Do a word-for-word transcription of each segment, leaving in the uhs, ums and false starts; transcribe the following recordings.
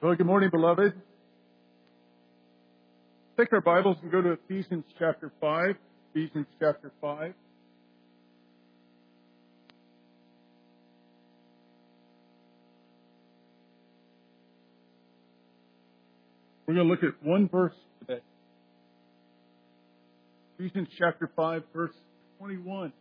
Well, good morning, beloved. Take our Bibles and go to Ephesians chapter five. Ephesians chapter five. We're going to look at one verse today. Ephesians chapter five, verse twenty-one.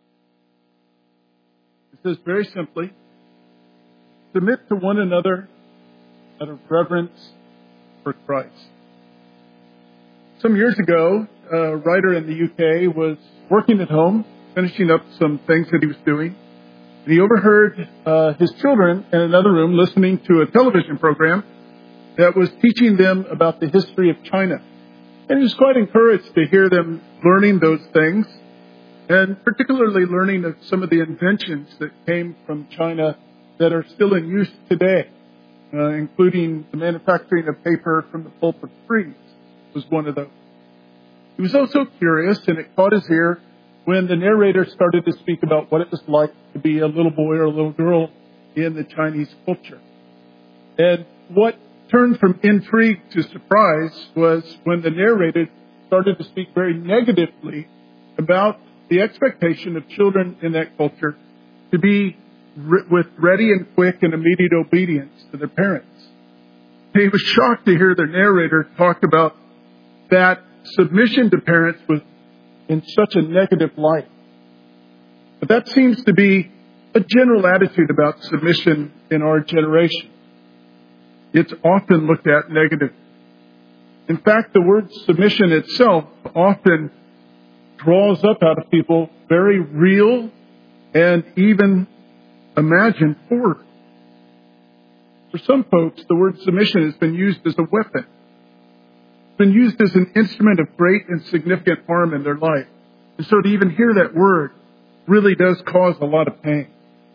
It says very simply, submit to one another out of reverence for Christ. Some years ago, a writer in the U K was working at home, finishing up some things that he was doing. And he overheard uh, his children in another room listening to a television program that was teaching them about the history of China. And he was quite encouraged to hear them learning those things, and particularly learning of some of the inventions that came from China that are still in use today, uh, including the manufacturing of paper from the pulp of trees was one of those. He was also curious, and it caught his ear when the narrator started to speak about what it was like to be a little boy or a little girl in the Chinese culture. And what turned from intrigue to surprise was when the narrator started to speak very negatively about the expectation of children in that culture to be re- with ready and quick and immediate obedience to their parents. He was shocked to hear the narrator talk about that submission to parents was in such a negative light. But that seems to be a general attitude about submission in our generation. It's often looked at negatively. In fact, the word submission itself often draws up out of people very real and even imagined horror. For some folks, the word submission has been used as a weapon. It's been used as an instrument of great and significant harm in their life. And so to even hear that word really does cause a lot of pain.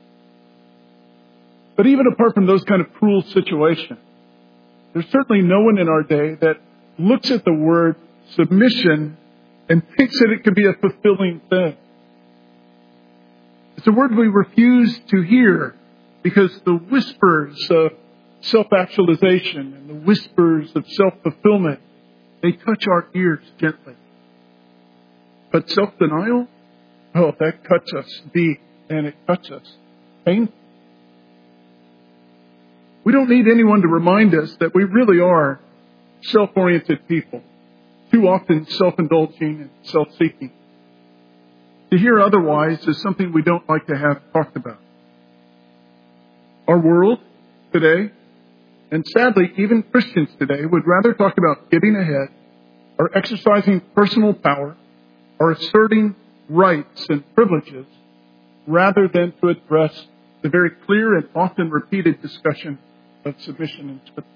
But even apart from those kind of cruel situations, there's certainly no one in our day that looks at the word submission and thinks that it could be a fulfilling thing. It's a word we refuse to hear because the whispers of self-actualization and the whispers of self-fulfillment, they touch our ears gently. But self-denial, oh, that cuts us deep and it cuts us painfully. We don't need anyone to remind us that we really are self-oriented people, too often self-indulging and self-seeking. To hear otherwise is something we don't like to have talked about. Our world today, and sadly even Christians today, would rather talk about getting ahead or exercising personal power or asserting rights and privileges rather than to address the very clear and often repeated discussion of submission in Scripture.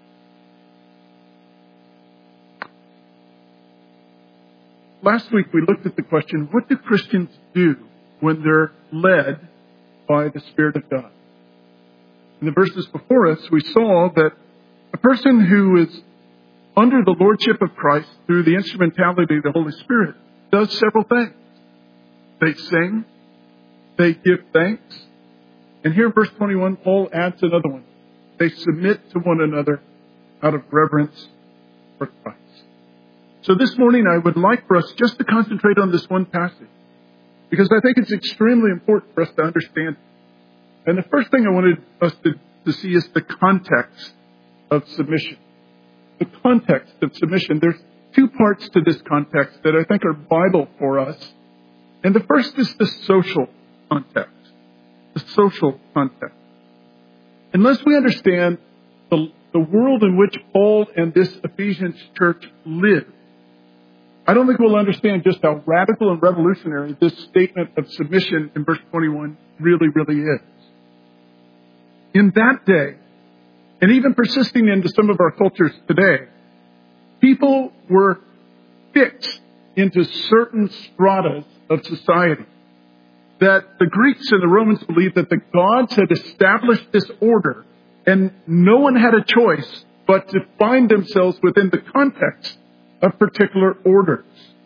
Last week we looked at the question, what do Christians do when they're led by the Spirit of God? In the verses before us, we saw that a person who is under the lordship of Christ through the instrumentality of the Holy Spirit does several things. They sing, they give thanks, and here in verse twenty-one, Paul adds another one. They submit to one another out of reverence for Christ. So this morning I would like for us just to concentrate on this one passage, because I think it's extremely important for us to understand. And the first thing I wanted us to, to see is the context of submission. The context of submission. There's two parts to this context that I think are vital for us. And the first is the social context. The social context. Unless we understand the, the world in which Paul and this Ephesians church live, I don't think we'll understand just how radical and revolutionary this statement of submission in verse twenty-one really, really is. In that day, and even persisting into some of our cultures today, people were fixed into certain stratas of society. That the Greeks and the Romans believed that the gods had established this order, and no one had a choice but to find themselves within the context of particular orders.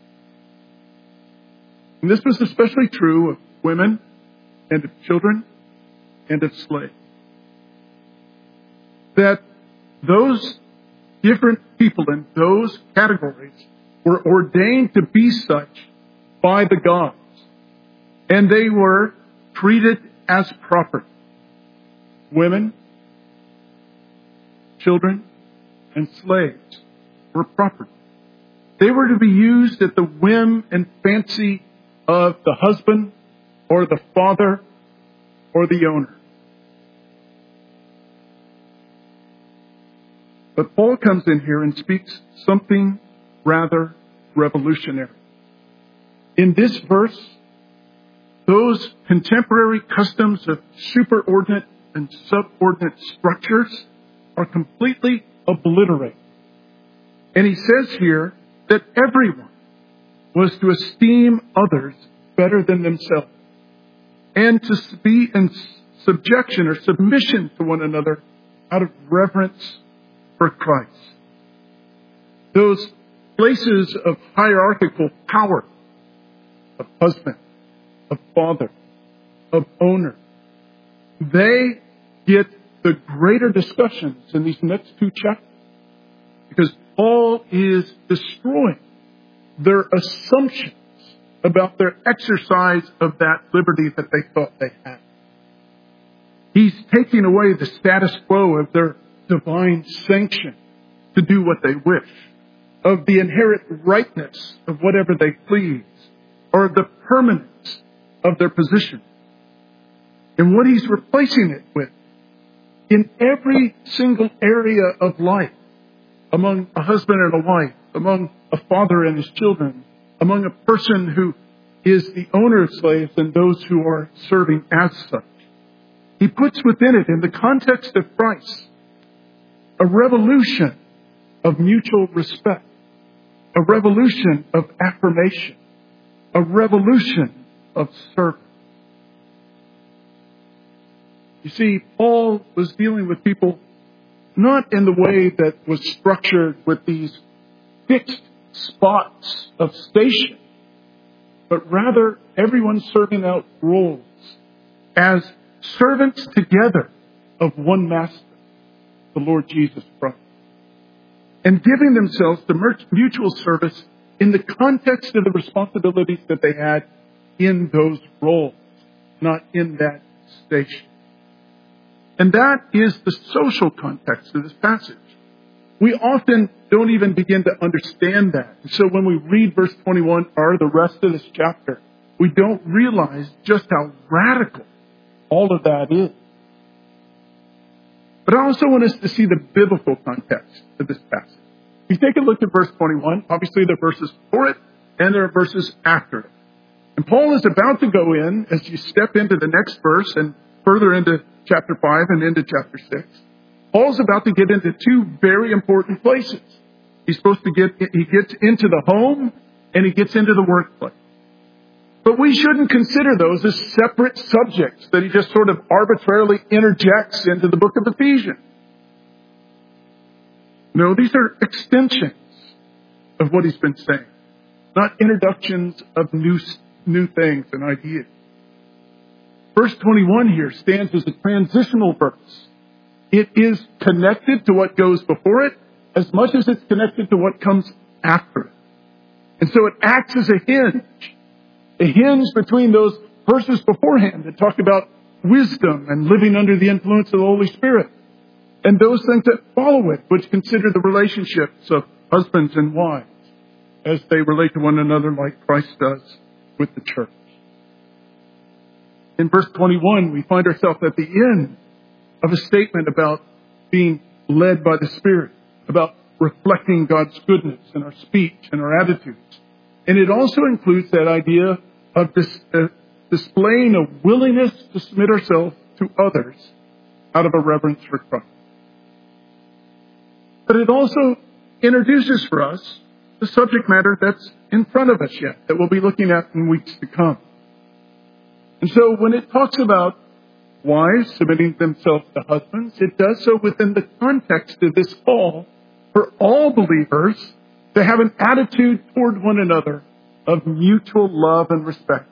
And this was especially true of women and of children and of slaves. That Those different people in those categories were ordained to be such by the gods. And they were treated as property. Women, children, and slaves were property. They were to be used at the whim and fancy of the husband or the father or the owner. But Paul comes in here and speaks something rather revolutionary. In this verse, those contemporary customs of superordinate and subordinate structures are completely obliterated. And he says here that everyone was to esteem others better than themselves and to be in subjection or submission to one another out of reverence for Christ. Those places of hierarchical power, of husband, of father, of owner, they get the greater discussions in these next two chapters because Paul is destroying their assumptions about their exercise of that liberty that they thought they had. He's taking away the status quo of their divine sanction to do what they wish, of the inherent rightness of whatever they please, or the permanence of their position. And what he's replacing it with, in every single area of life, among a husband and a wife, among a father and his children, among a person who is the owner of slaves and those who are serving as such. He puts within it, in the context of Christ, a revolution of mutual respect, a revolution of affirmation, a revolution of service. You see, Paul was dealing with people not in the way that was structured with these fixed spots of station, but rather everyone serving out roles as servants together of one master, the Lord Jesus Christ, and giving themselves to mutual service in the context of the responsibilities that they had in those roles, not in that station. And that is the social context of this passage. We often don't even begin to understand that. And so when we read verse twenty-one or the rest of this chapter, we don't realize just how radical all of that is. But I also want us to see the biblical context of this passage. If you take a look at verse twenty-one, obviously there are verses before it and there are verses after it. And Paul is about to go in, as you step into the next verse and further into chapter five and into chapter six, Paul's about to get into two very important places. He's supposed to get, he gets into the home and he gets into the workplace. But we shouldn't consider those as separate subjects that he just sort of arbitrarily interjects into the book of Ephesians. No, these are extensions of what he's been saying, not introductions of new, new things and ideas. Verse twenty-one here stands as a transitional verse. It is connected to what goes before it as much as it's connected to what comes after it. And so it acts as a hinge, a hinge between those verses beforehand that talk about wisdom and living under the influence of the Holy Spirit, and those things that follow it, which consider the relationships of husbands and wives as they relate to one another like Christ does with the church. In verse twenty-one, we find ourselves at the end of a statement about being led by the Spirit, about reflecting God's goodness in our speech and our attitudes. And it also includes that idea of dis- uh, displaying a willingness to submit ourselves to others out of a reverence for Christ. But it also introduces for us the subject matter that's in front of us yet, that we'll be looking at in weeks to come. And so when it talks about wives submitting themselves to husbands, it does so within the context of this call for all believers to have an attitude toward one another of mutual love and respect.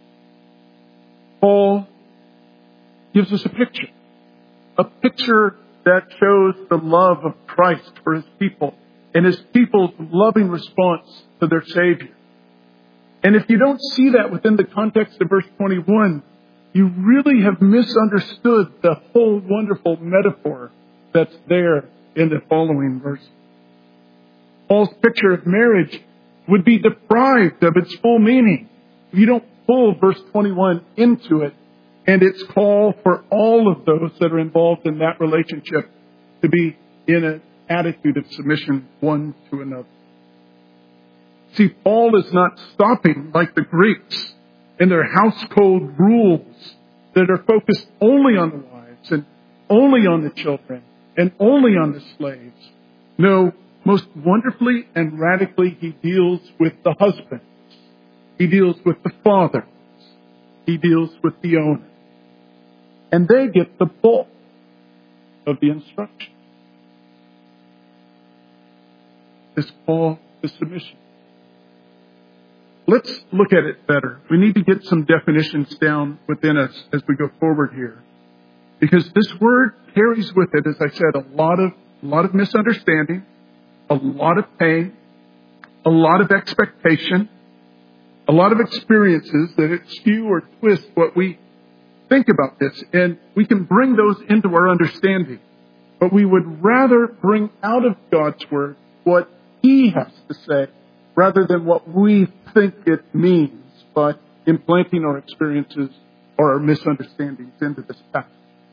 Paul gives us a picture, a picture that shows the love of Christ for his people and his people's loving response to their Savior. And if you don't see that within the context of verse twenty-one, you really have misunderstood the whole wonderful metaphor that's there in the following verse. Paul's picture of marriage would be deprived of its full meaning if you don't pull verse twenty-one into it and its call for all of those that are involved in that relationship to be in an attitude of submission one to another. See, Paul is not stopping like the Greeks in their household rules that are focused only on the wives and only on the children and only on the slaves. No, most wonderfully and radically, he deals with the husbands. He deals with the fathers. He deals with the owner. And they get the bulk of the instruction. This call to submission. Let's look at it better. We need to get some definitions down within us as we go forward here. Because this word carries with it, as I said, a lot of, a lot of misunderstanding, a lot of pain, a lot of expectation, a lot of experiences that skew or twist what we think about this. And we can bring those into our understanding. But we would rather bring out of God's word what he has to say rather than what we think it means by implanting our experiences or our misunderstandings into this passage.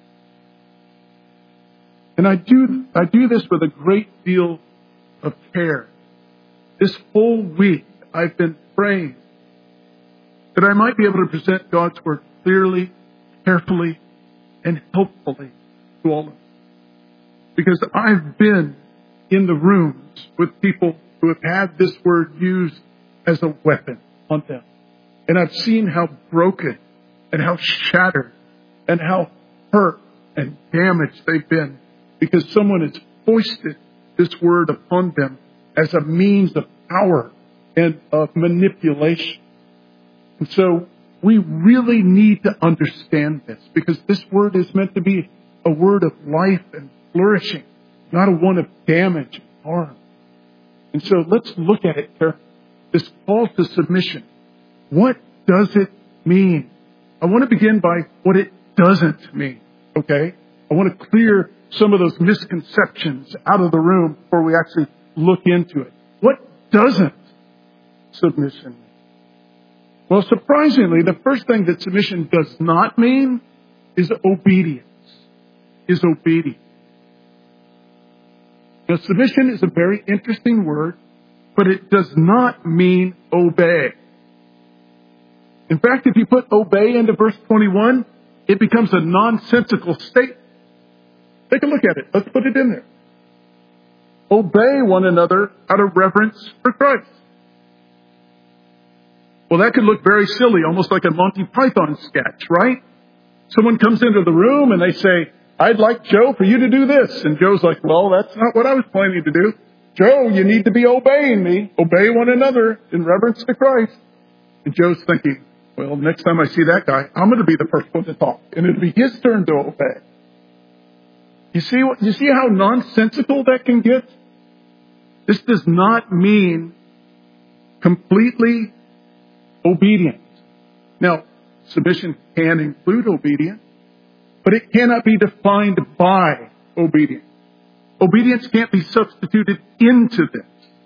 And I do, I do this with a great deal of care. This whole week, I've been praying that I might be able to present God's word clearly, carefully, and helpfully to all of us. Because I've been in the rooms with people who have had this word used as a weapon on them. And I've seen how broken and how shattered and how hurt and damaged they've been because someone has foisted this word upon them as a means of power and of manipulation. And so we really need to understand this because this word is meant to be a word of life and flourishing, not a one of damage and harm. And so let's look at it carefully. This call to submission. What does it mean? I want to begin by what it doesn't mean, okay? I want to clear some of those misconceptions out of the room before we actually look into it. What doesn't submission mean? Well, surprisingly, the first thing that submission does not mean is obedience. Is obedience. Now, submission is a very interesting word, but it does not mean obey. In fact, if you put obey into verse twenty-one, it becomes a nonsensical statement. Take a look at it. Let's put it in there. Obey one another out of reverence for Christ. Well, that could look very silly, almost like a Monty Python sketch, right? Someone comes into the room and they say, I'd like Joe for you to do this. And Joe's like, well, that's not what I was planning to do. Joe, you need to be obeying me. Obey one another in reverence to Christ. And Joe's thinking, well, next time I see that guy, I'm going to be the first one to talk. And it'll be his turn to obey. You see what, you see how nonsensical that can get? This does not mean completely obedience. Now, submission can include obedience, but it cannot be defined by obedience. Obedience can't be substituted into this.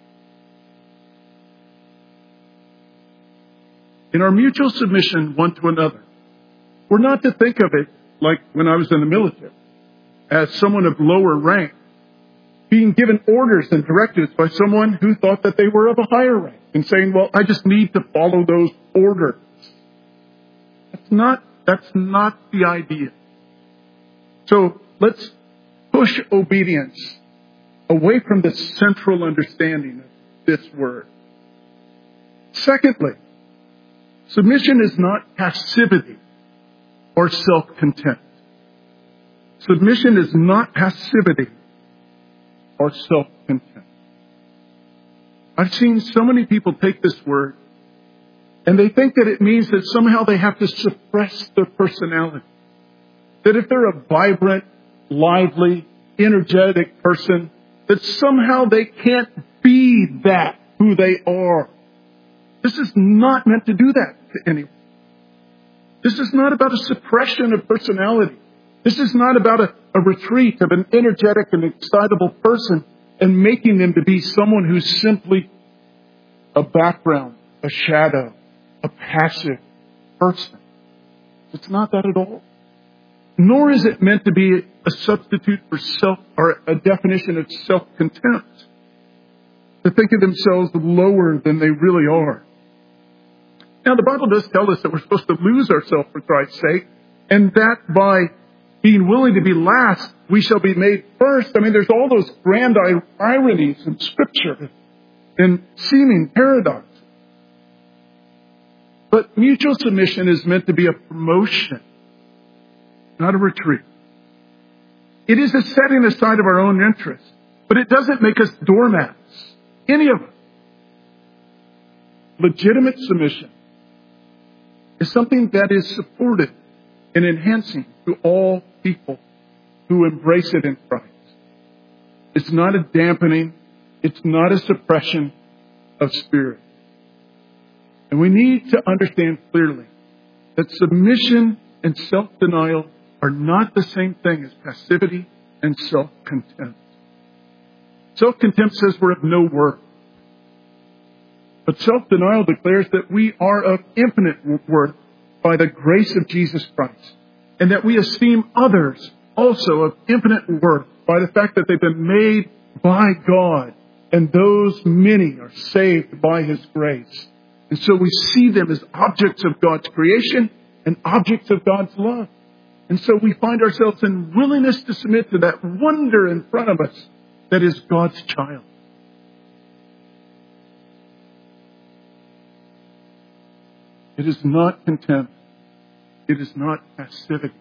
In our mutual submission one to another, we're not to think of it like when I was in the military, as someone of lower rank being given orders and directives by someone who thought that they were of a higher rank and saying, well, I just need to follow those orders. That's not, that's not the idea. So let's push obedience away from the central understanding of this word. Secondly, submission is not passivity or self-contempt. Submission is not passivity or self-contempt. I've seen so many people take this word and they think that it means that somehow they have to suppress their personality. That if they're a vibrant, lively, energetic person, that somehow they can't be that who they are. This is not meant to do that to anyone. This is not about a suppression of personality. This is not about a, a retreat of an energetic and excitable person and making them to be someone who's simply a background, a shadow, a passive person. It's not that at all. Nor is it meant to be a substitute for self, or a definition of self-contempt, to think of themselves lower than they really are. Now, the Bible does tell us that we're supposed to lose ourselves for Christ's sake, and that by being willing to be last, we shall be made first. I mean, there's all those grand ironies in Scripture and seeming paradoxes. But mutual submission is meant to be a promotion, not a retreat. It is a setting aside of our own interests, but it doesn't make us doormats, any of us. Legitimate submission is something that is supported and enhancing to all people who embrace it in Christ. It's not a dampening. It's not a suppression of spirit. And we need to understand clearly that submission and self-denial are not the same thing as passivity and self-contempt. Self-contempt says we're of no worth. But self-denial declares that we are of infinite worth by the grace of Jesus Christ, and that we esteem others also of infinite worth by the fact that they've been made by God, and those many are saved by His grace. And so we see them as objects of God's creation and objects of God's love. And so we find ourselves in willingness to submit to that wonder in front of us that is God's child. It is not contempt. It is not passivity.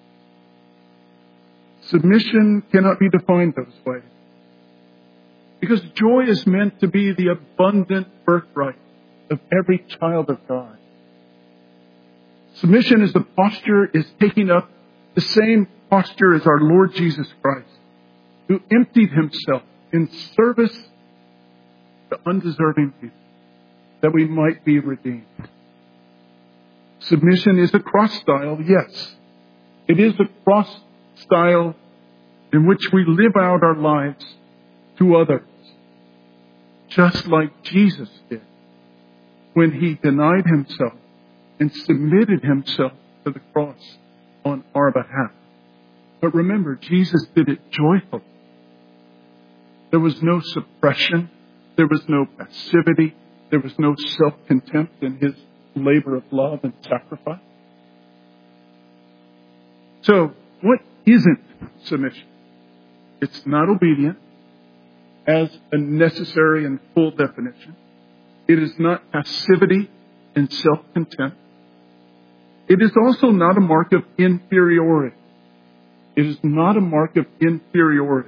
Submission cannot be defined those ways. Because joy is meant to be the abundant birthright of every child of God. Submission is the posture, is taking up the same posture as our Lord Jesus Christ, who emptied Himself in service to undeserving people, that we might be redeemed. Submission is a cross style, yes. It is a cross style in which we live out our lives to others, just like Jesus did when He denied Himself and submitted Himself to the cross on our behalf. But remember, Jesus did it joyfully. There was no suppression. There was no passivity. There was no self-contempt in His labor of love and sacrifice. So, what isn't submission? It's not obedient as a necessary and full definition. It is not passivity and self-contempt. It is also not a mark of inferiority. It is not a mark of inferiority.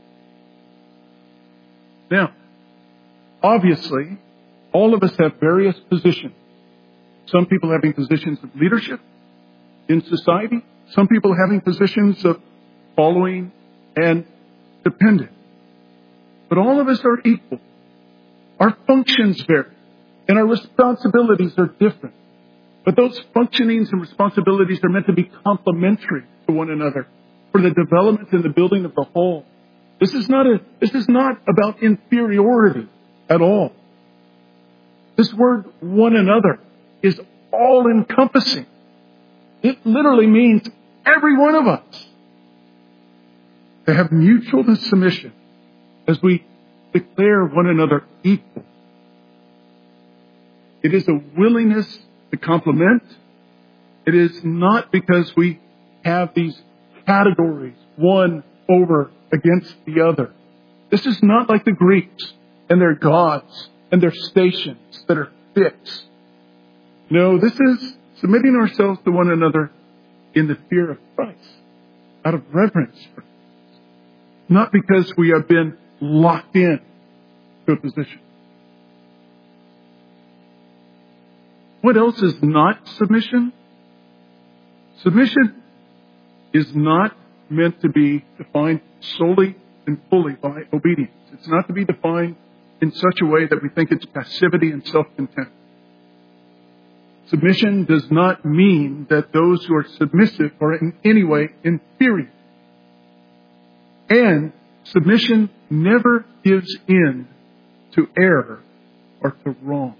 Now, obviously, all of us have various positions. Some people having positions of leadership in society. Some people having positions of following and dependent. But all of us are equal. Our functions vary, and our responsibilities are different. But those functionings and responsibilities are meant to be complementary to one another for the development and the building of the whole. This is not a, this is not about inferiority at all. This word, one another, is all-encompassing. It literally means every one of us to have mutual submission as we declare one another equal. It is a willingness to complement. It is not because we have these categories, one over against the other. This is not like the Greeks and their gods and their stations that are fixed. No, this is submitting ourselves to one another in the fear of Christ, out of reverence for Christ, not because we have been locked in to a position. What else is not submission? Submission is not meant to be defined solely and fully by obedience. It's not to be defined in such a way that we think it's passivity and self-content. Submission does not mean that those who are submissive are in any way inferior. And submission never gives in to error or to wrong.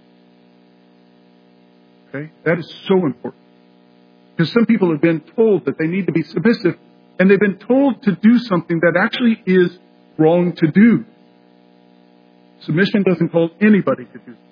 Okay? That is so important. Because some people have been told that they need to be submissive, and they've been told to do something that actually is wrong to do. Submission doesn't call anybody to do that.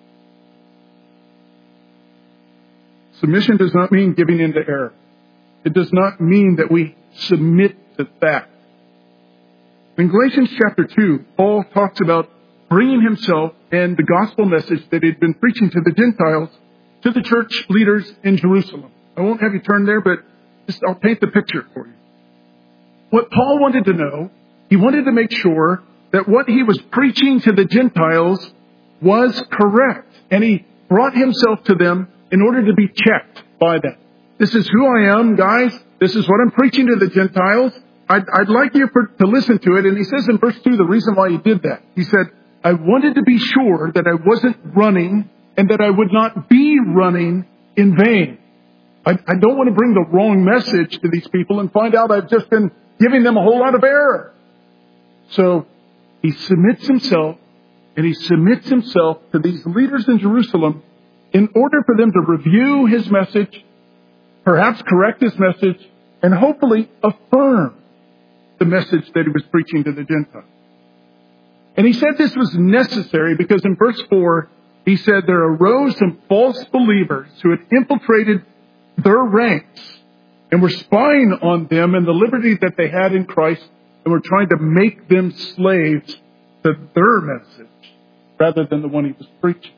Submission does not mean giving in to error. It does not mean that we submit to that. In Galatians chapter two, Paul talks about bringing himself and the gospel message that he'd been preaching to the Gentiles to the church leaders in Jerusalem. I won't have you turn there, but just I'll paint the picture for you. What Paul wanted to know, he wanted to make sure that what he was preaching to the Gentiles was correct. And he brought himself to them in order to be checked by them. This is who I am, guys. This is what I'm preaching to the Gentiles. I'd, I'd like you for, to listen to it. And he says in verse two, the reason why he did that. He said, I wanted to be sure that I wasn't running and that I would not be running in vain. I, I don't want to bring the wrong message to these people and find out I've just been giving them a whole lot of error. So he submits himself, and he submits himself to these leaders in Jerusalem in order for them to review his message, perhaps correct his message, and hopefully affirm the message that he was preaching to the Gentiles. And he said this was necessary because in verse four, he said there arose some false believers who had infiltrated their ranks and were spying on them and the liberty that they had in Christ and were trying to make them slaves to their message rather than the one he was preaching.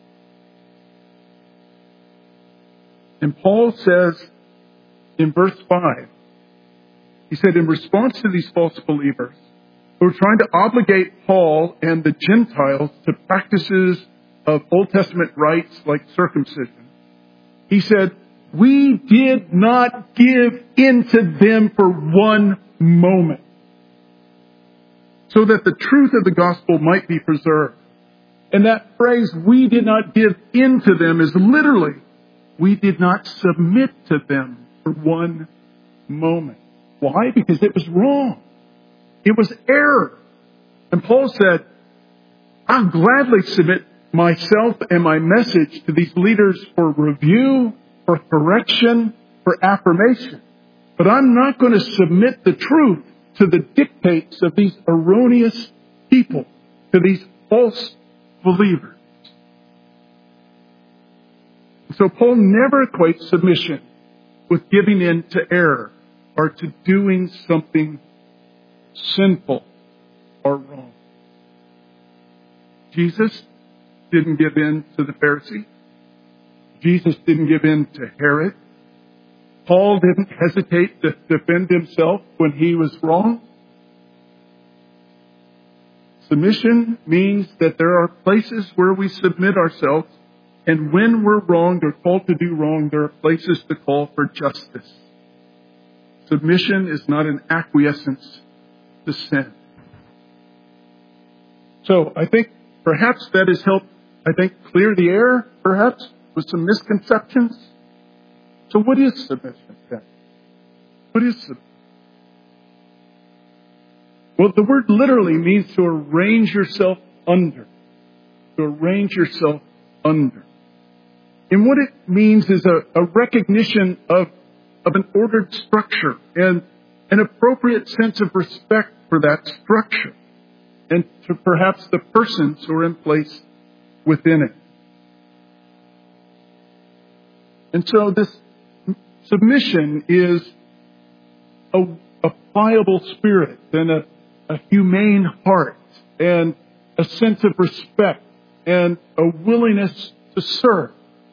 And Paul says in verse five, he said, in response to these false believers who were trying to obligate Paul and the Gentiles to practices of Old Testament rites like circumcision, he said, we did not give in to them for one moment so that the truth of the gospel might be preserved. And that phrase, we did not give in to them, is literally, we did not submit to them for one moment. Why? Because it was wrong. It was error. And Paul said, I'll gladly submit myself and my message to these leaders for review, for correction, for affirmation. But I'm not going to submit the truth to the dictates of these erroneous people, to these false believers. So Paul never equates submission with giving in to error or to doing something sinful or wrong. Jesus didn't give in to the Pharisees. Jesus didn't give in to Herod. Paul didn't hesitate to defend himself when he was wrong. Submission means that there are places where we submit ourselves, and when we're wronged or called to do wrong, there are places to call for justice. Submission is not an acquiescence to sin. So I think perhaps that has helped, I think, clear the air, perhaps, with some misconceptions. So what is submission then? What is submission? Well, the word literally means to arrange yourself under. To arrange yourself under. And what it means is a, a recognition of, of an ordered structure and an appropriate sense of respect for that structure and to perhaps the persons who are in place within it. And so this submission is a, a pliable spirit and a, a humane heart and a sense of respect and a willingness to serve.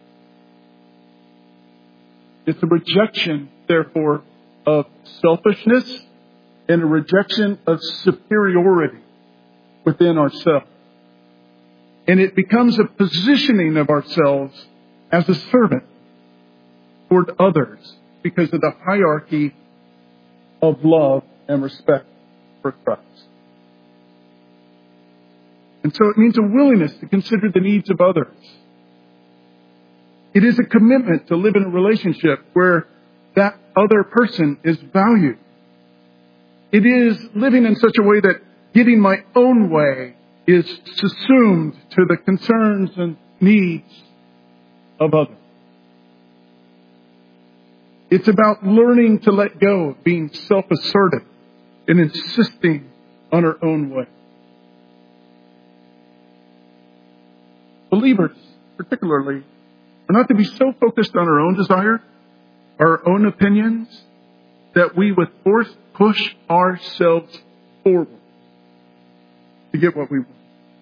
It's a rejection, therefore, of selfishness and a rejection of superiority within ourselves. And it becomes a positioning of ourselves as a servant toward others because of the hierarchy of love and respect for Christ. And so it means a willingness to consider the needs of others. It is a commitment to live in a relationship where that other person is valued. It is living in such a way that getting my own way is subsumed to the concerns and needs of others. It's about learning to let go, being self-assertive, and insisting on our own way. Believers, particularly, are not to be so focused on our own desire, our own opinions, that we with force push ourselves forward to get what we want.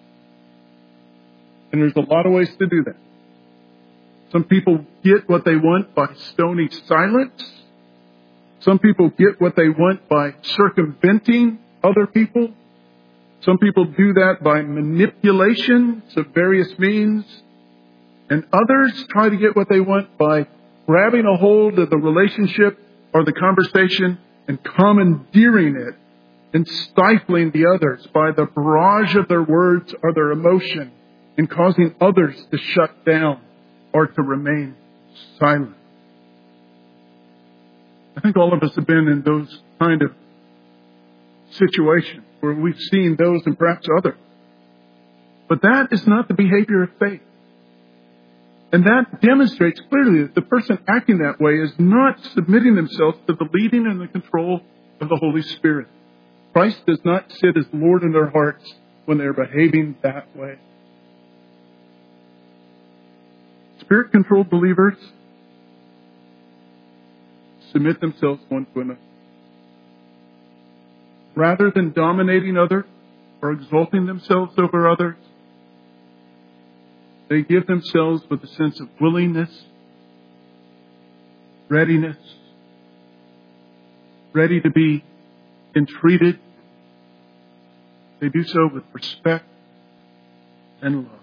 And there's a lot of ways to do that. Some people get what they want by stony silence. Some people get what they want by circumventing other people. Some people do that by manipulation of various means. And others try to get what they want by grabbing a hold of the relationship or the conversation and commandeering it and stifling the others by the barrage of their words or their emotion and causing others to shut down or to remain silent. I think all of us have been in those kind of situations where we've seen those and perhaps others. But that is not the behavior of faith. And that demonstrates clearly that the person acting that way is not submitting themselves to the leading and the control of the Holy Spirit. Christ does not sit as Lord in their hearts when they're behaving that way. Spirit-controlled believers submit themselves one to another. Rather than dominating others or exalting themselves over others, they give themselves with a sense of willingness, readiness, ready to be entreated. They do so with respect and love.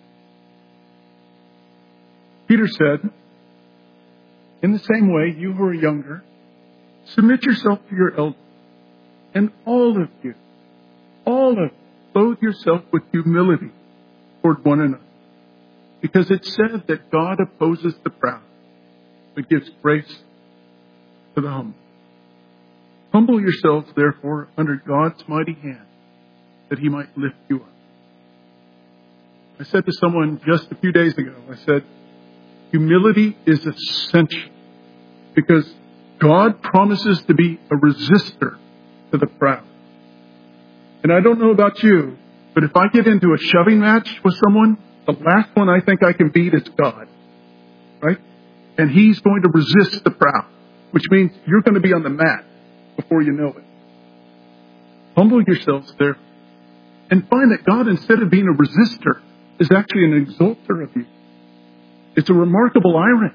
Peter said, in the same way, you who are younger, submit yourself to your elders. And all of you, all of you, clothe yourself with humility toward one another. Because it said that God opposes the proud, but gives grace to the humble. Humble yourselves, therefore, under God's mighty hand, that He might lift you up. I said to someone just a few days ago, I said, humility is essential because God promises to be a resistor to the proud. And I don't know about you, but if I get into a shoving match with someone, the last one I think I can beat is God. Right? And He's going to resist the proud, which means you're going to be on the mat before you know it. Humble yourselves there and find that God, instead of being a resistor, is actually an exalter of you. It's a remarkable irony.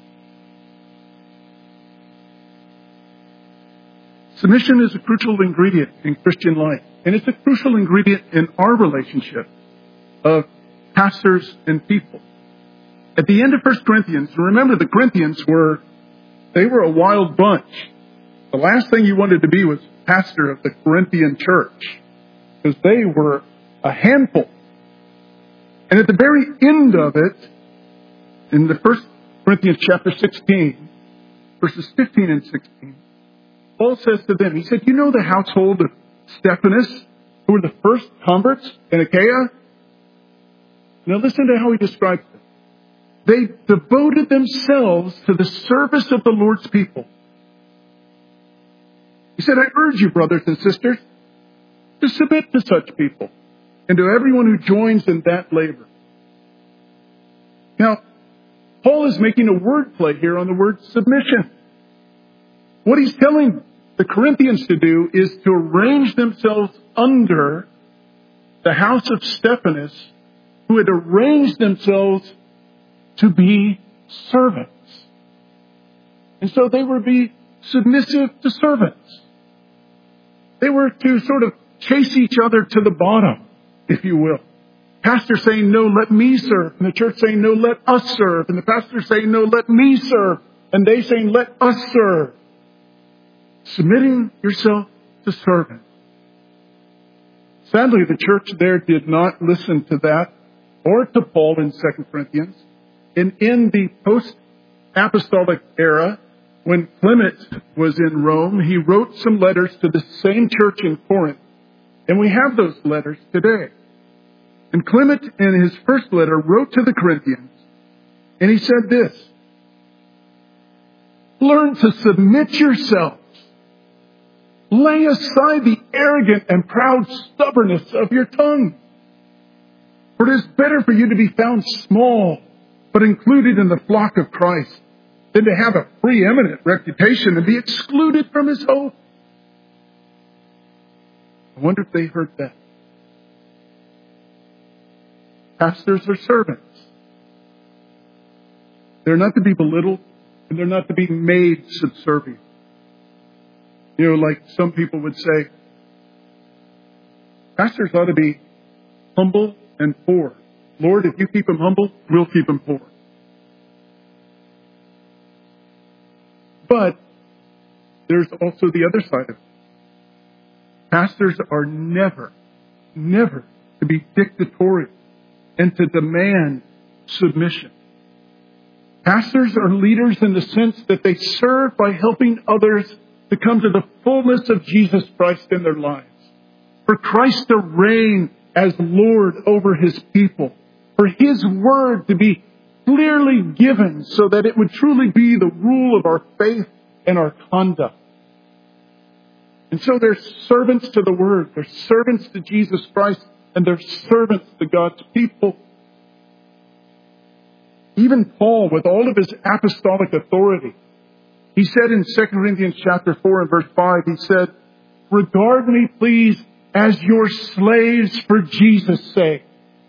Submission is a crucial ingredient in Christian life, and it's a crucial ingredient in our relationship of pastors and people. At the end of First Corinthians, remember the Corinthians were, they were a wild bunch. The last thing you wanted to be was pastor of the Corinthian church, because they were a handful. And at the very end of it, in the First Corinthians chapter sixteen, verses fifteen and sixteen, Paul says to them, he said, you know the household of Stephanas, who were the first converts in Achaia? Now listen to how he describes them. They devoted themselves to the service of the Lord's people. He said, I urge you, brothers and sisters, to submit to such people and to everyone who joins in that labor. Now, Paul is making a word play here on the word submission. What he's telling the Corinthians to do is to arrange themselves under the house of Stephanas, who had arranged themselves to be servants. And so they were to be submissive to servants. They were to sort of chase each other to the bottom, if you will. Pastor saying, no, let me serve. And the church saying, no, let us serve. And the pastor saying, no, let me serve. And they saying, let us serve. Submitting yourself to servants. Sadly, the church there did not listen to that or to Paul in Second Corinthians. And in the post-apostolic era, when Clement was in Rome, he wrote some letters to the same church in Corinth. And we have those letters today. And Clement, in his first letter, wrote to the Corinthians, and he said this: learn to submit yourselves. Lay aside the arrogant and proud stubbornness of your tongue. For it is better for you to be found small, but included in the flock of Christ, than to have a preeminent reputation and be excluded from his hope. I wonder if they heard that. Pastors are servants. They're not to be belittled, and they're not to be made subservient. You know, like some people would say, pastors ought to be humble and poor. Lord, if you keep them humble, we'll keep them poor. But there's also the other side of it. Pastors are never, never to be dictatorial and to demand submission. Pastors are leaders in the sense that they serve by helping others to come to the fullness of Jesus Christ in their lives. For Christ to reign as Lord over his people. For his word to be clearly given so that it would truly be the rule of our faith and our conduct. And so they're servants to the word. They're servants to Jesus Christ. And they're servants to God's people. Even Paul, with all of his apostolic authority, he said in Second Corinthians chapter four and verse five, he said, regard me, please, as your slaves for Jesus' sake.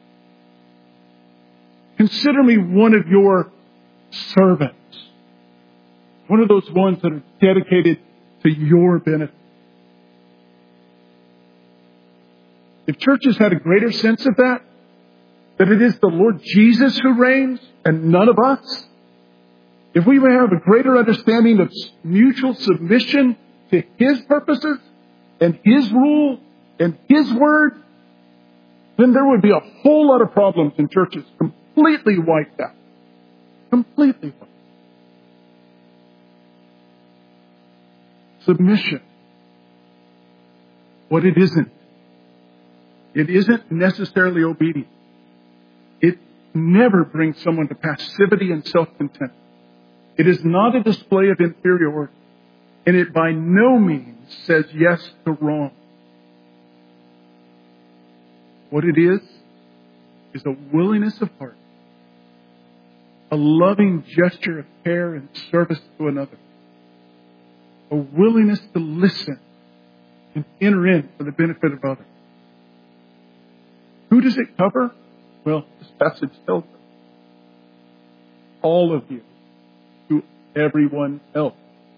Consider me one of your servants. One of those ones that are dedicated to your benefit. If churches had a greater sense of that, that it is the Lord Jesus who reigns and none of us, if we would have a greater understanding of mutual submission to his purposes and his rule and his word, then there would be a whole lot of problems in churches completely wiped out. Completely wiped out. Submission. What it isn't. It isn't necessarily obedience. It never brings someone to passivity and self-contempt. It is not a display of inferiority. And it by no means says yes to wrong. What it is, is a willingness of heart. A loving gesture of care and service to another. A willingness to listen and enter in for the benefit of others. Who does it cover? Well, this passage tells us. All of you to everyone else.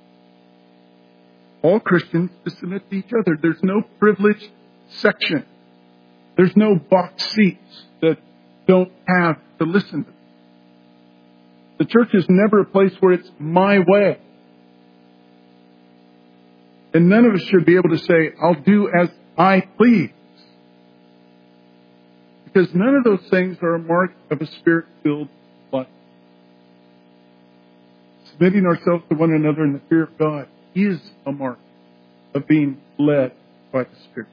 All Christians to submit to each other. There's no privileged section. There's no box seats that don't have to listen to them. The church is never a place where it's my way. And none of us should be able to say, I'll do as I please. Because none of those things are a mark of a spirit-filled life. Submitting ourselves to one another in the fear of God is a mark of being led by the Spirit.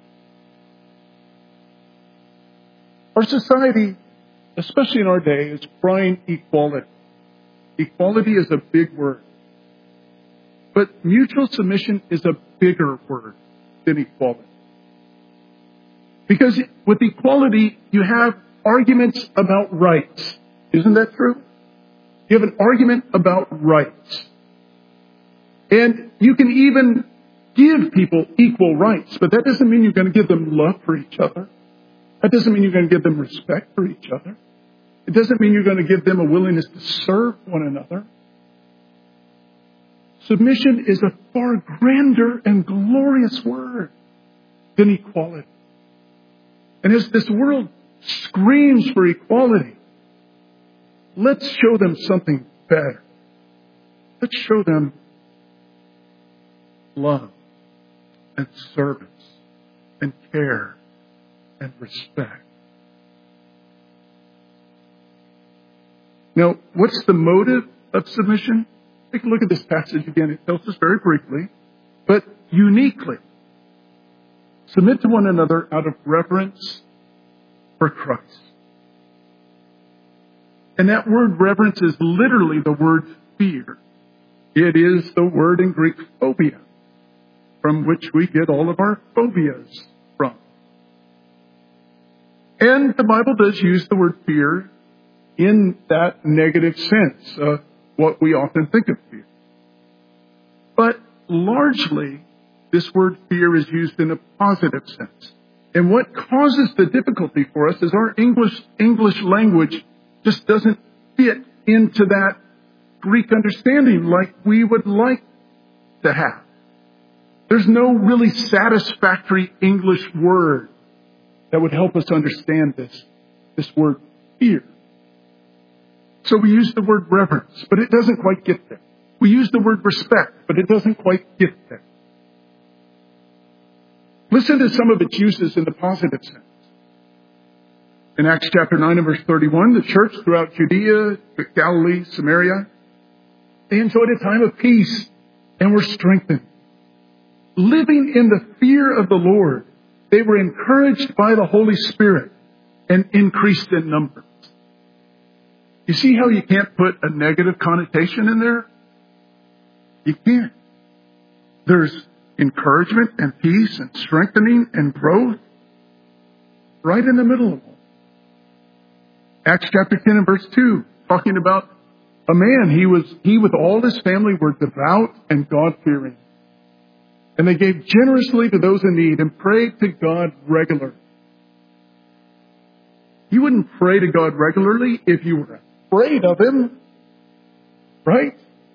Our society, especially in our day, is crying equality. Equality is a big word. But mutual submission is a bigger word than equality. Because with equality, you have arguments about rights. Isn't that true? You have an argument about rights. And you can even give people equal rights, but that doesn't mean you're going to give them love for each other. That doesn't mean you're going to give them respect for each other. It doesn't mean you're going to give them a willingness to serve one another. Submission is a far grander and glorious word than equality. And as this world screams for equality, let's show them something better. Let's show them love and service and care and respect. Now, what's the motive of submission? Take a look at this passage again. It tells us very briefly, but uniquely. Submit to one another out of reverence for Christ. And that word reverence is literally the word fear. It is the word in Greek phobia, from which we get all of our phobias from. And the Bible does use the word fear in that negative sense of what we often think of fear. But largely, this word fear is used in a positive sense. And what causes the difficulty for us is our English English language just doesn't fit into that Greek understanding like we would like to have. There's no really satisfactory English word that would help us understand this, this word fear. So we use the word reverence, but it doesn't quite get there. We use the word respect, but it doesn't quite get there. Listen to some of its uses in the positive sense. In Acts chapter nine and verse thirty-one, the church throughout Judea, Galilee, Samaria, they enjoyed a time of peace and were strengthened. Living in the fear of the Lord, they were encouraged by the Holy Spirit and increased in numbers. You see how you can't put a negative connotation in there? You can't. There's encouragement and peace and strengthening and growth right in the middle of it. Acts chapter ten and verse two, talking about a man, he was, he with all his family were devout and God-fearing. And they gave generously to those in need and prayed to God regularly. You wouldn't pray to God regularly if you were afraid of Him, right?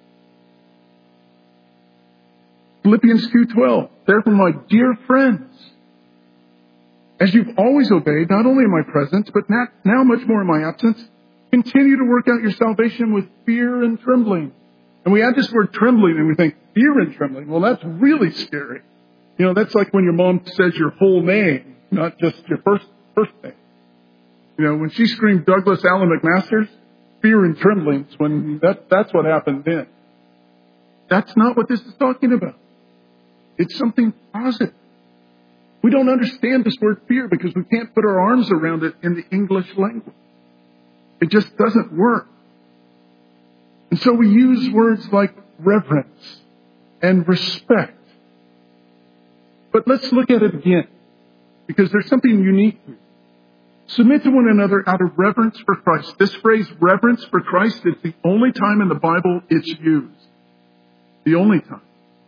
Philippians two twelve, therefore my dear friends, as you've always obeyed, not only in my presence, but not, now much more in my absence, continue to work out your salvation with fear and trembling. And we add this word trembling and we think, fear and trembling. Well, that's really scary. You know, that's like when your mom says your whole name, not just your first, first name. You know, when she screamed Douglas Allen McMasters, fear and trembling, when that, that's what happened then. That's not what this is talking about. It's something positive. We don't understand this word fear because we can't put our arms around it in the English language. It just doesn't work. And so we use words like reverence and respect. But let's look at it again, because there's something unique here. Submit to one another out of reverence for Christ. This phrase, reverence for Christ, is the only time in the Bible it's used. The only time.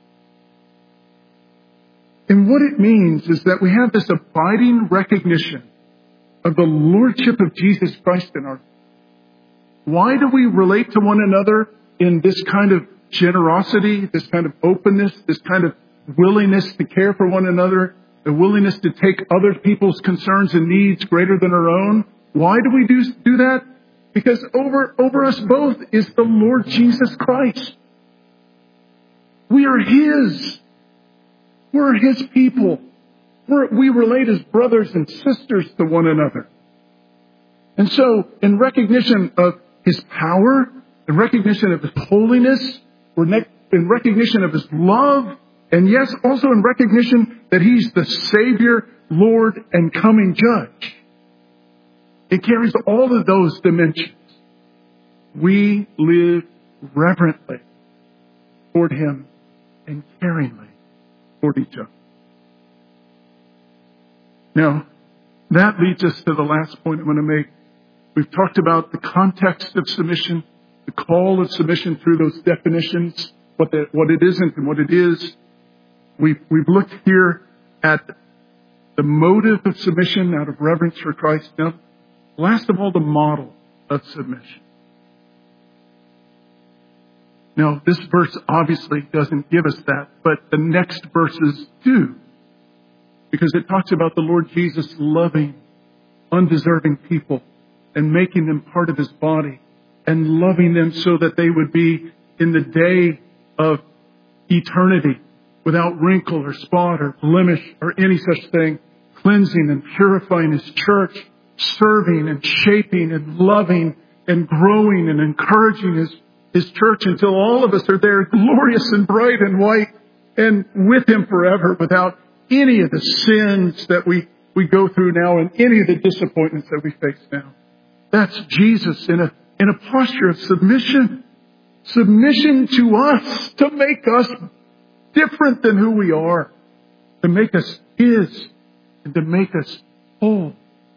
And what it means is that we have this abiding recognition of the lordship of Jesus Christ in our lives. Why do we relate to one another in this kind of generosity, this kind of openness, this kind of willingness to care for one another, the willingness to take other people's concerns and needs greater than our own? Why do we do, do that? Because over, over us both is the Lord Jesus Christ. We are His. We're His people. We're, we relate as brothers and sisters to one another. And so, in recognition of His power, in recognition of His holiness, in recognition of His love, and yes, also in recognition that He's the Savior, Lord, and coming Judge. It carries all of those dimensions. We live reverently toward Him and caringly toward each other. Now, that leads us to the last point I'm going to make. We've talked about the context of submission, the call of submission through those definitions, what, the, what it isn't and what it is. We've, we've looked here at the motive of submission out of reverence for Christ. Now, last of all, the model of submission. Now, this verse obviously doesn't give us that, but the next verses do. Because it talks about the Lord Jesus loving undeserving people and making them part of His body and loving them so that they would be in the day of eternity without wrinkle or spot or blemish or any such thing, cleansing and purifying His church, serving and shaping and loving and growing and encouraging His, His church until all of us are there glorious and bright and white and with Him forever without any of the sins that we, we go through now and any of the disappointments that we face now. That's Jesus in a, in a posture of submission. Submission to us, to make us different than who we are, to make us His, and to make us whole.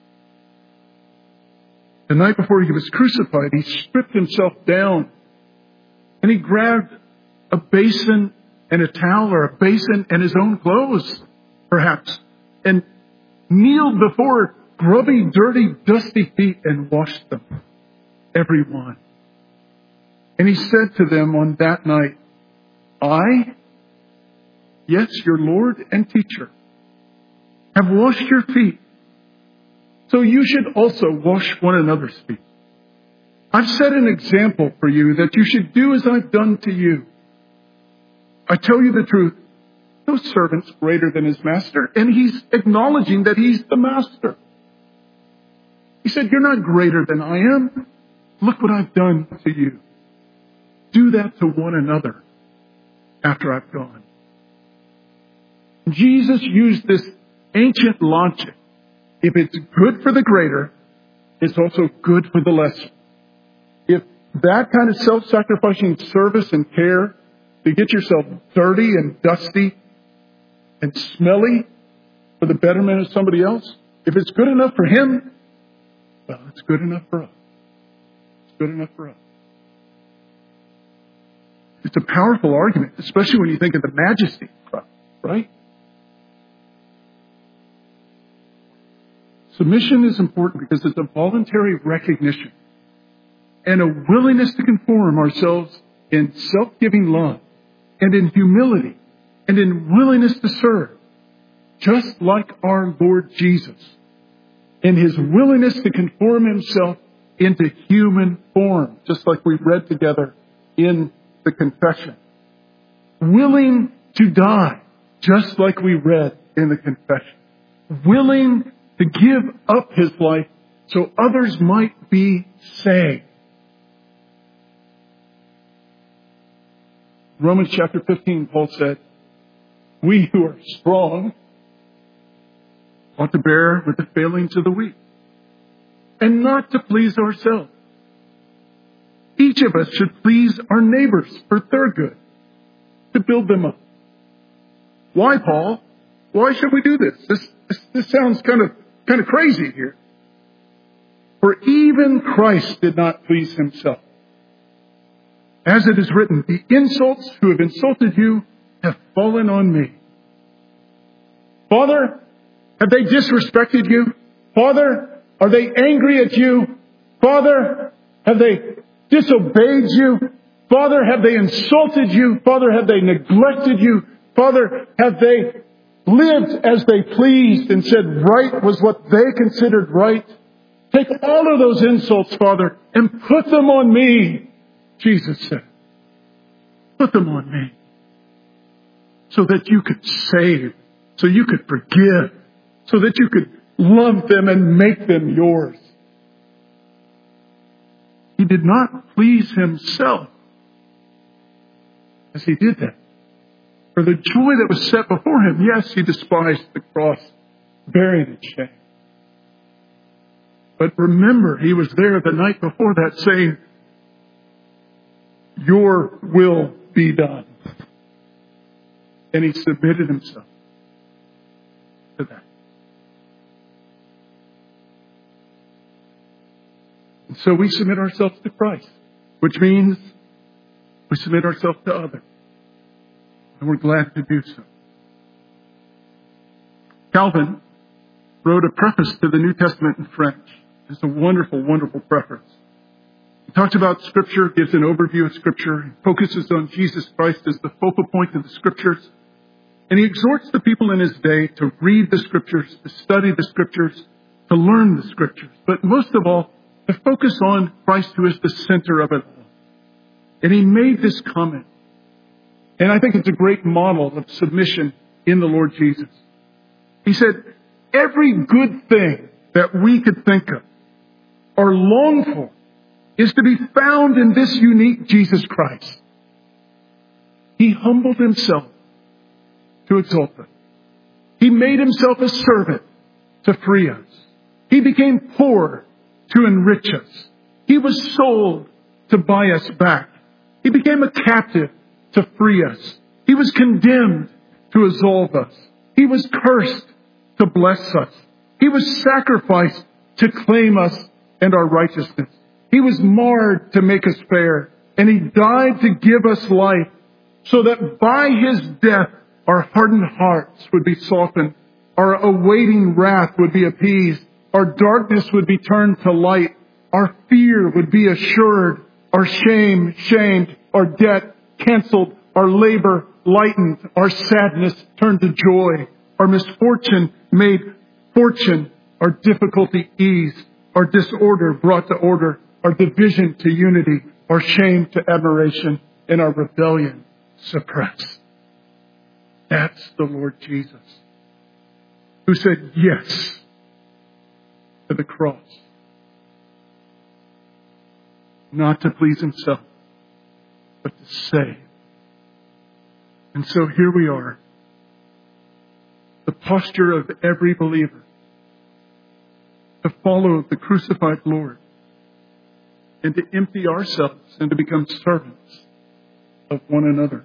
The night before He was crucified, He stripped Himself down, and He grabbed a basin and a towel, or a basin and His own clothes, perhaps, and kneeled before grubby, dirty, dusty feet and washed them, every one. And He said to them on that night, I, yes, your Lord and teacher, have washed your feet. So you should also wash one another's feet. I've set an example for you that you should do as I've done to you. I tell you the truth, no servant's greater than his master, and He's acknowledging that He's the master. He said, you're not greater than I am. Look what I've done to you. Do that to one another after I've gone. Jesus used this ancient logic. If it's good for the greater, it's also good for the lesser. If that kind of self-sacrificing service and care to get yourself dirty and dusty and smelly for the betterment of somebody else, if it's good enough for him, well, it's good enough for us. It's good enough for us. It's a powerful argument, especially when you think of the majesty of Christ, right? Submission is important because it's a voluntary recognition and a willingness to conform ourselves in self-giving love and in humility and in willingness to serve, just like our Lord Jesus, in His willingness to conform Himself into human form, just like we read together in the confession. Willing to die, just like we read in the confession. Willing to give up His life so others might be saved. Romans chapter fifteen, Paul said, we who are strong ought to bear with the failings of the weak and not to please ourselves. Each of us should please our neighbors for their good, to build them up. Why, Paul? Why should we do this? This, this, this sounds kind of, kind of crazy here. For even Christ did not please Himself. As it is written, the insults who have insulted you have fallen on me. Father, have they disrespected you? Father, are they angry at you? Father, have they disobeyed you? Father, have they insulted you? Father, have they neglected you? Father, have they lived as they pleased and said right was what they considered right? Take all of those insults, Father, and put them on me, Jesus said. Put them on me. So that you could save, so you could forgive, so that you could love them and make them yours. He did not please Himself as He did that. For the joy that was set before Him, yes, He despised the cross, bearing its shame. But remember, He was there the night before that saying, your will be done. And He submitted Himself to that. And so we submit ourselves to Christ, which means we submit ourselves to others. And we're glad to do so. Calvin wrote a preface to the New Testament in French. It's a wonderful, wonderful preface. He talks about Scripture, gives an overview of Scripture, he focuses on Jesus Christ as the focal point of the Scriptures, and he exhorts the people in his day to read the Scriptures, to study the Scriptures, to learn the Scriptures, but most of all, to focus on Christ who is the center of it all. And he made this comment. And I think it's a great model of submission in the Lord Jesus. He said, every good thing that we could think of or long for is to be found in this unique Jesus Christ. He humbled himself to exalt us. He made himself a servant to free us. He became poor to enrich us. He was sold to buy us back. He became a captive to free us. He was condemned to absolve us. He was cursed to bless us. He was sacrificed to claim us and our righteousness. He was marred to make us fair. And he died to give us life so that by his death our hardened hearts would be softened. Our awaiting wrath would be appeased. Our darkness would be turned to light. Our fear would be assured. Our shame shamed. Our debt canceled. Our labor lightened. Our sadness turned to joy. Our misfortune made fortune. Our difficulty eased. Our disorder brought to order. Our division to unity. Our shame to admiration. And our rebellion suppressed. That's the Lord Jesus, who said yes to the cross. Not to please himself, but to save. And so here we are. The posture of every believer to follow the crucified Lord and to empty ourselves and to become servants of one another.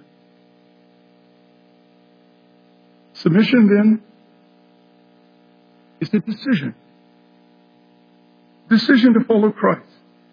Submission, then, is a decision. Decision to follow Christ.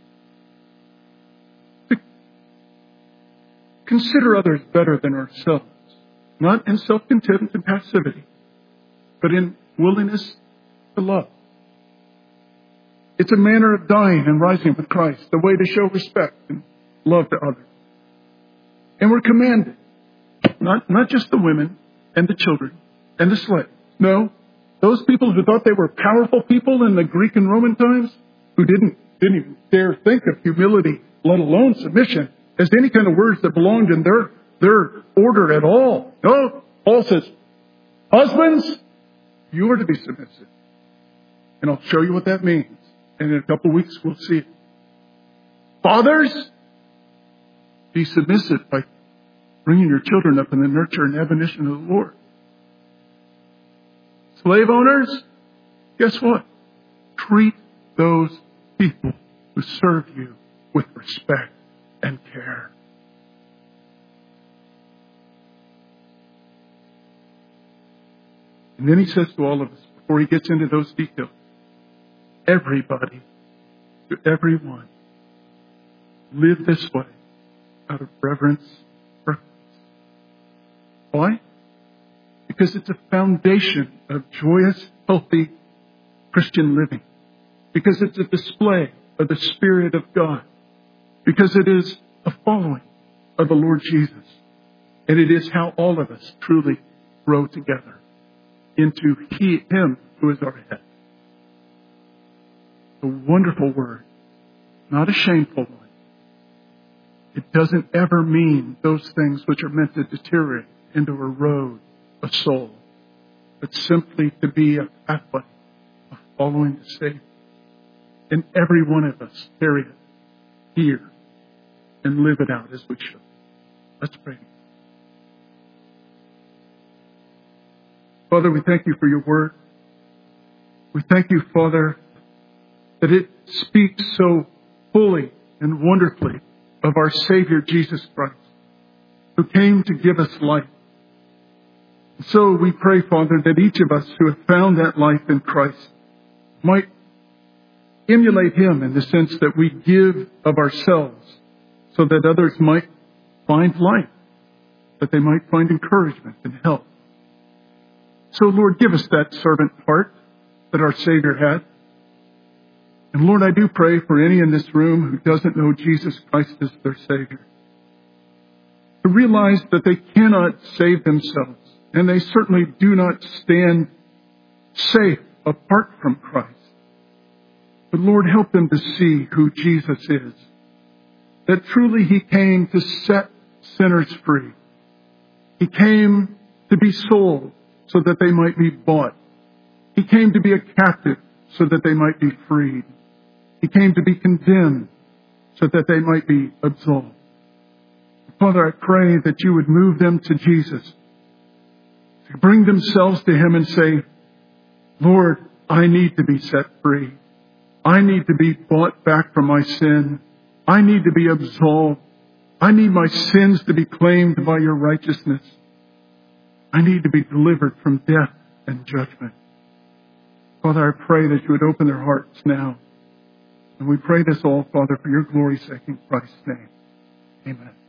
To consider others better than ourselves. Not in self-contempt and passivity, but in willingness to love. It's a manner of dying and rising with Christ, a way to show respect and love to others. And we're commanded, not, not just the women and the children and the slaves. No, those people who thought they were powerful people in the Greek and Roman times, who didn't, didn't even dare think of humility, let alone submission, as any kind of words that belonged in their, their order at all. No, Paul says, husbands, you are to be submissive. And I'll show you what that means. And in a couple of weeks, we'll see it. Fathers, be submissive by bringing your children up in the nurture and admonition of the Lord. Slave owners, guess what? Treat those people who serve you with respect and care. And then he says to all of us, before he gets into those details, everybody, to everyone, live this way out of reverence for Christ. Why? Because it's a foundation of joyous, healthy Christian living. Because it's a display of the Spirit of God. Because it is a following of the Lord Jesus. And it is how all of us truly grow together into He, Him who is our head. A wonderful word, not a shameful one. It doesn't ever mean those things which are meant to deteriorate into a road, a soul, but simply to be a pathway of following the Savior. And every one of us carry it here and live it out as we should. Let's pray. Father, we thank you for your word. We thank you, Father, that it speaks so fully and wonderfully of our Savior, Jesus Christ, who came to give us life. And so we pray, Father, that each of us who have found that life in Christ might emulate Him in the sense that we give of ourselves so that others might find life, that they might find encouragement and help. So, Lord, give us that servant heart that our Savior had. And Lord, I do pray for any in this room who doesn't know Jesus Christ as their Savior, to realize that they cannot save themselves, and they certainly do not stand safe apart from Christ. But Lord, help them to see who Jesus is, that truly He came to set sinners free, He came to be sold so that they might be bought. He came to be a captive so that they might be freed. He came to be condemned so that they might be absolved. Father, I pray that you would move them to Jesus, to bring themselves to him and say, Lord, I need to be set free. I need to be bought back from my sin. I need to be absolved. I need my sins to be claimed by your righteousness. I need to be delivered from death and judgment. Father, I pray that you would open their hearts now. And we pray this all, Father, for your glory's sake in Christ's name. Amen.